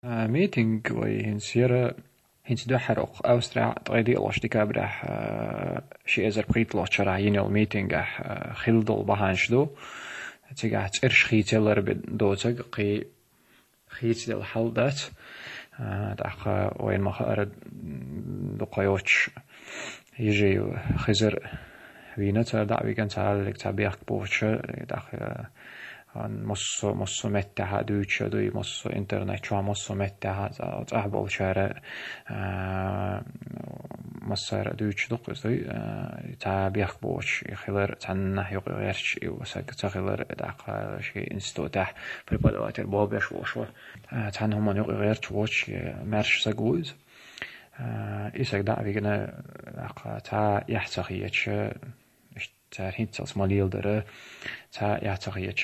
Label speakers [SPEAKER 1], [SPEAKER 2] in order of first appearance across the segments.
[SPEAKER 1] ميتينج وهنسيرة هنس دو حرق أوسترا تغيدي الله شتيكا برح شي أزر بقيت الله شرع ينيل ميتينج خلدل بهانش دو تيجا ترش خيت يلر بدو تيج قي خيت دل حلدات داخ وين ما خارد دقايوش يجي خزر وينا دعوي كان تعالك تعبيك بوش داخ مصو متها دوتش دوي مصو إنترنت شو مصو متها أهبل شارع مصر دوتش دقيس دوي تعبيك بوش خلر تنه يغيرش وسق تخلر داق شيء إنستوتح بريبادوات البابش وشوا تنه هم يغيرش وش مرش سجوز إيش دعوي كنا داق تا يحتاجيتش تار هيت als ماليل دره تا يحتاجيتش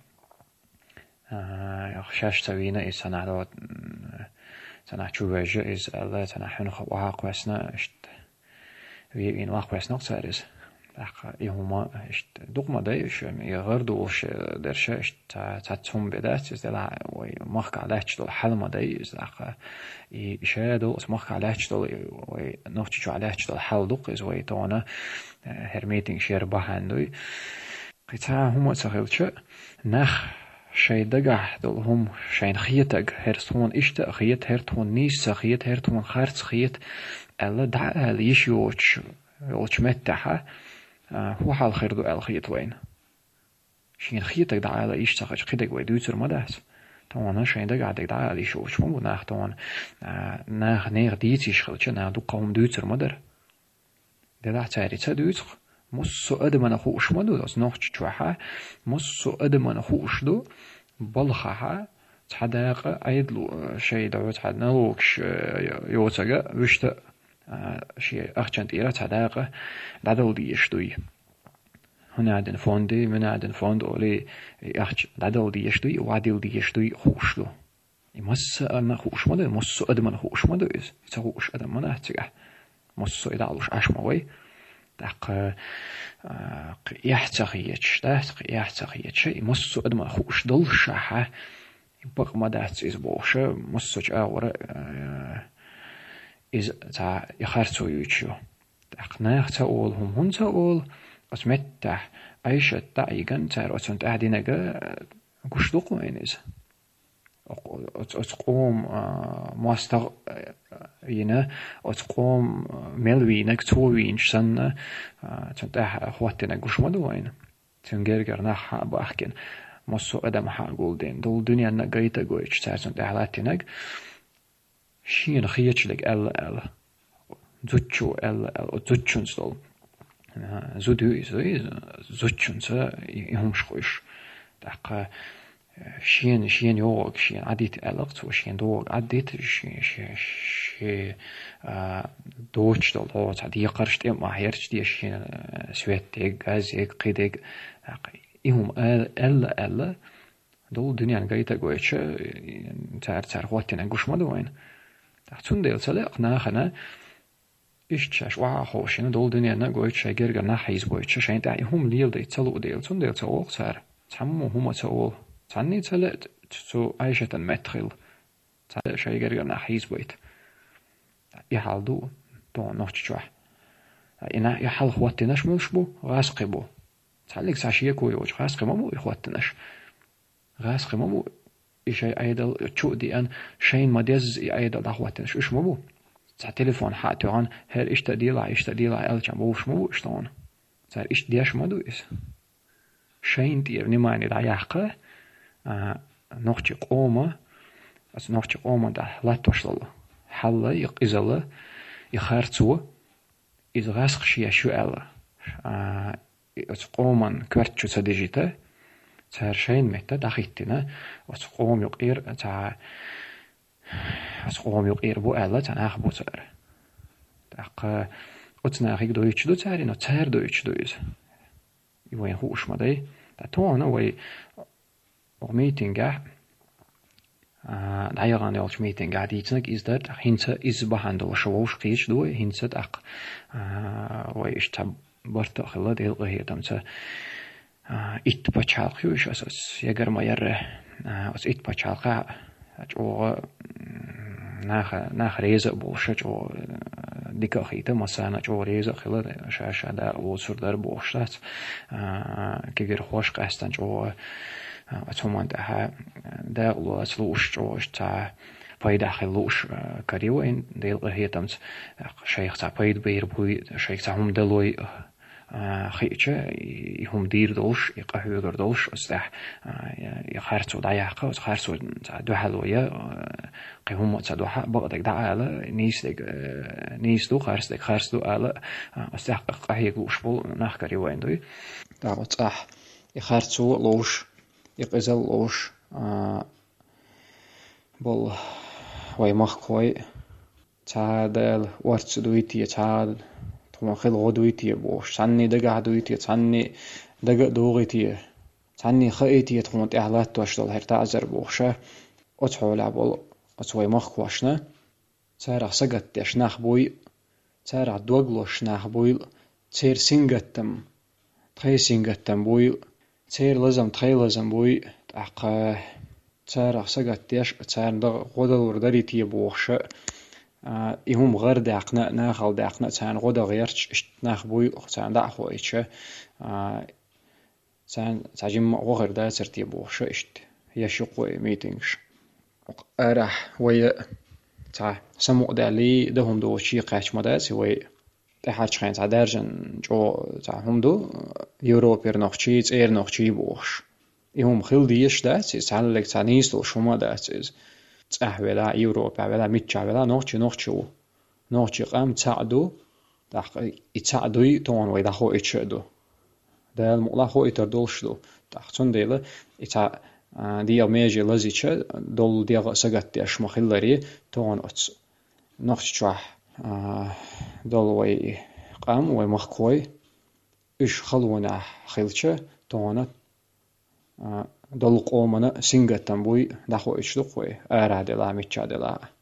[SPEAKER 1] خشاش تبينا إيش تنعرض تنعشوبج إيش الله تنحنخ وعاقوسنا إيش وين وعاقوسنا قصارز داق يهما إيش دقما دايش يغردوش درش إيش تاتهم بدات إيش دلا ومخك علىش دل حلم دايش داق يشادو اسمخك علىش دل ونوتشو علىش دل حل دق إيش ويتوانا هرميتين شير بهاندوي قطع هم تغيلش نخ شيء دقح دل هم شين خيتك هرتون إشت خيت هرتون نيس خيت هرتون خارت خيت ألا دع ليش يوش متها هو حال خير دو الخيت وين شين خيتك دع على إيش تخش خيتك ويدوتر مدهس طبعا شين دقح دع على إيش يوش مو نخ طبعا نخ نير ديتيش خلش نخ دو قوم دوتر مدر ده تعري تدويت مصو أدمنا خوش مدو داس نوخش تشوحة مصو أدمنا خوش دو بالخها تحداق أيدلو شيء دوت حد نلوكش يوتجا وشت شيء أخشنت إيرا تحداق دادل ديش دوي هنا عندن فوندي من عندن فوند أولي أخش دادل ديش دوي وعدل ديش دوي خوش دو مص أنا خوش مدو مصو أدمنا خوش مدو إز تخوش أدمنا تجاه مصو إدالوش أشموي دق يحتاجيتش يحتاجيتش مصو أدم خوش دل شحة بق ما دات إز بوش مصو جاورة إز تا يخرتو يوتشو دق ناخت أول هم هن تقول أسمتح عيشة تعيقن تار أسنت أهدينك قش دقوين إز أتقوم ماستر ينا أتقوم ملوينك تووينش سنة تنتح خواتنا قش مدوين تنجرجر نحا بأحكن مصو أدم حاقول دين دول دنيا نقايتا قويش تنتح لاتنك شين خيتش لك ال زوتشو ال زوتشونس دول زودو إزوي زوتشونس يهمش خوش دقا شين يوغ شين عديت ألقت وشين دوغ عديت شين دوتش دولت عدي قرشت ما هيرش دي شين سويتك غازيك قيدك إهم ألا دول دنيا نقايتا قويتش تار خواتنا قوش مدوين تحتون ديل سلاق ناخنا إشتشاش وعا خوشين دول دنيا نقويتش جرقا ناحيز بويتش شين داعي هم ليل دي تلو ديل تون ديل تلوق تار تحمو هم تقول تعني تلت تو عيشة مدخل تلت شيء غير نحيز بيت يحال دو نوتشوح إنا يحال خواتناش ملشبو غاسقبو تعلق ساشيه كويوش غاسقبو مو خواتناش غاسقبو مو إشي أيدل تشو دي أن شين مدز أيدل خواتناش إيش مو تاع تليفون حاتو عن هل إيش تديلا ألجم بوش مو إيش طون تاع إيش دياش مدو إيش شين دير نماني دا يحقه نوخش قومة أس نوخش قومة ده لا توصل حلا يقزلا يخرتوا إذا غاسق شيء شو ألا أس قومن كرت شو تديجته تار شين متى دخيتنا أس قوم يقير تاع أس قوم يقير بو ألا تناخ بو تار دق أتناخيك دويتش دو تارينا تار دويتش دويز يوين خوش مدي تاتونا وي meetinga دعيغان يالش meetinga ديتنك إز دات هنسا إز بحندو شووش قيش دو هنسا دق ويش تب برتا خلا ديل غير تمسا إت بچالخيوش أساس يجر ما يره أس إت بچالخا جو ناخ ريزق بوشة جو ديك أخيته مثلا جو ريزق خلا شاشة دار وصور دار بوشتات كبير خوش قاستن جو أتومان ده دار لوش جوش تا بايد خلوش كريو إن ديل هي تمت شيخ تا بايد بير بوي شيخ تا هم دلوي خيتش يهم دير دوش يقهوجر دوش استح يخرسو دايحقه وخرسو دو حلوية قيهم دو حق بقدك دعالة نيس دو خرس دو آلة استح قهيق لوش بول نخكري وين دوي دعوت يخرسو لوش يقزل لوش بول وي مخكوي تعادل ورتس دويتي تعادل تما خيل غدويتي بوش عني دقع دويتي عني دقع دوغيتي عني خيتي تموت إعلات توشدل هرتعزر بوشة أتحول عبول أتوي مخكوشنا تارع سقت يشناخ بوي تارع دوغلوش ناخ بوي تير سنگتم تخي سنگتم بوي تير لزم تخي لزم بوي تاق تارع سقت يش تارع غدل وردريتي بوشة يهم غير داقنا ناخل داقنا تان غدا غيرش ناخ بوي تان داخو إيش تان تاجم غير دا ترتيب وش إشت يشقوي ميتينغش أرح ويا تا سمو دالي دهم دو شي قاش مدات وي تحاج خين تا درجن جو تا هم دو يوروبير نوخشي تير نوخشي بوش يهم خيل ديش دات تعلق تانيس تو شما دات ولا أوروبا ولا ميتشا ولا نوخشي قام تعدو داخل يتعدوي طبعا ويدا خو يتشدو ده المقلا خو يتردولشدو تحتون ديلا يتع ديال ميجي لزيتشا دول ديال سقط ياش مخيلري طبعا نوخشواح دول وي قام وي مخكوي إيش خلونا خيلشة طبعا دول قومنا سنگتن بوي داخو يتشدو خوي أراد لا ميتشا دلا